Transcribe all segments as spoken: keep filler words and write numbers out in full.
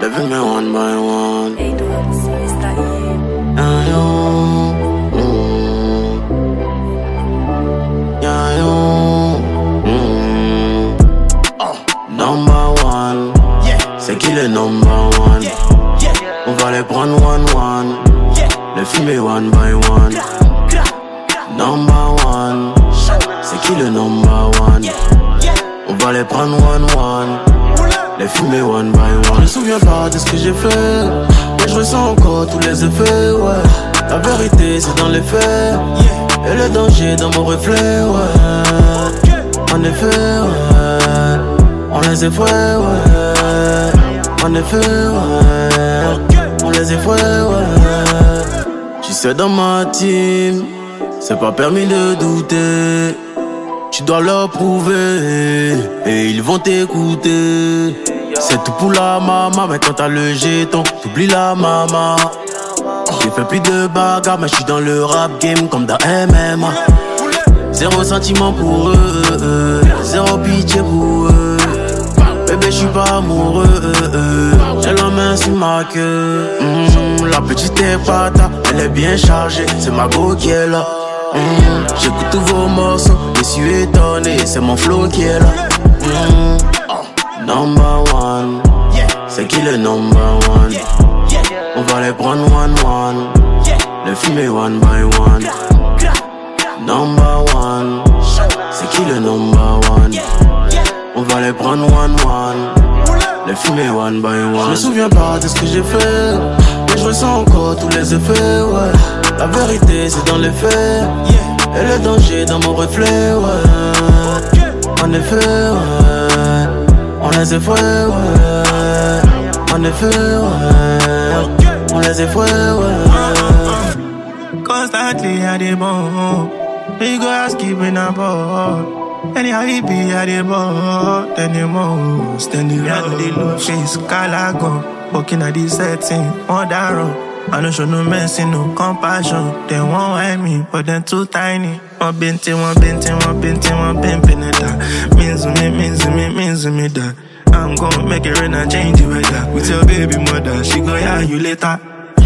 les fumer one by one. Hey, Doris, está aí. Yeah, yo. Mm. Yeah, yo. Mm. Oh. Number one. Yeah. C'est qui le number one? Yeah. Yeah. On va les prendre one one. Yeah. Les fumer one by one. Number one. C'est qui le number one? Yeah. Yeah. On va les prendre one one. Les fumer one by one. Je me souviens pas de ce que j'ai fait, mais je ressens encore tous les effets, ouais. La vérité c'est dans les faits, et le danger dans mon reflet, ouais. En effet, ouais. On les effraie, ouais. En effet, ouais. On les effraie, ouais. Tu sais dans ma team, c'est pas permis de douter. Tu dois leur prouver, et ils vont t'écouter. C'est tout pour la maman, mais quand t'as le jeton, t'oublies la maman. J'ai fait plus de bagarres, mais j'suis dans le rap game comme dans M M A. Zéro sentiment pour eux, zéro pitié pour eux. Bébé, j'suis pas amoureux, j'ai la main sur ma queue. Mmh, la petite est pata, elle est bien chargée, c'est ma go qui est là. Mmh, j'écoute tous vos morceaux, je suis étonné, c'est mon flow qui est là. Mmh. Number one, yeah. C'est qui le number one? Yeah. Yeah. On va les prendre one one, yeah. Les fumer one by one. Number one, c'est qui le number one? Yeah. Yeah. On va les prendre one one, les fumer one by one. Je me souviens pas de ce que j'ai fait, mais je ressens encore tous les effets, ouais. La vérité c'est dans les faits, yeah. Et le danger dans mon reflet, ouais. En effet, ouais. On les effraie, ouais. En effet, ouais. On les effraie, ouais. Constantly at the ball. We go ask keeping a ball. Anyhow he be at the ball. Then the most, then the round the low face. Calago, walking at the setting. On that road. I don't show no mercy, no compassion. They won't want me, but they're too tiny. One binty, one binty, one binty, one pimpin' it that. Means to me, means to me, means to me that. I'm gonna make it rain and change the weather. With your baby mother, she go yeah you later.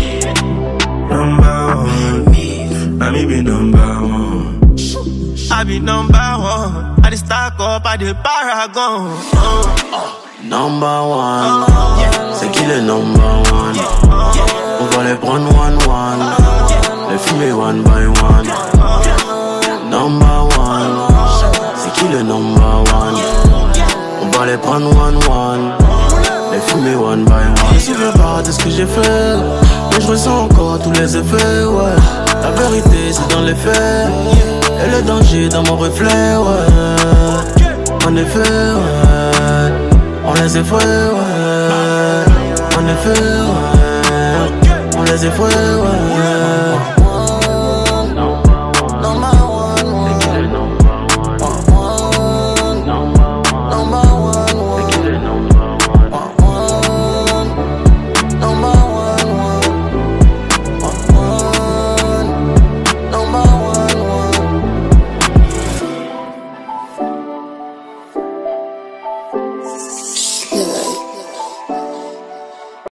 Number one, I me be number one. I be number one. I just stack up at the paragon. Oh. Oh. Number one, oh. Yeah. C'est qui le number one? Yeah. Yeah. On va les prendre one one, yeah. Les fumer one by one. Oh. Number one, c'est qui le number one? Yeah. On va les prendre one one, les fumer one by one. Je me souviens pas de ce que j'ai fait, mais je ressens encore tous les effets, ouais. La vérité c'est dans les faits, et le danger dans mon reflet, ouais. En effet, ouais. On les effraie, ouais. En effet, ouais. On les effraie, ouais.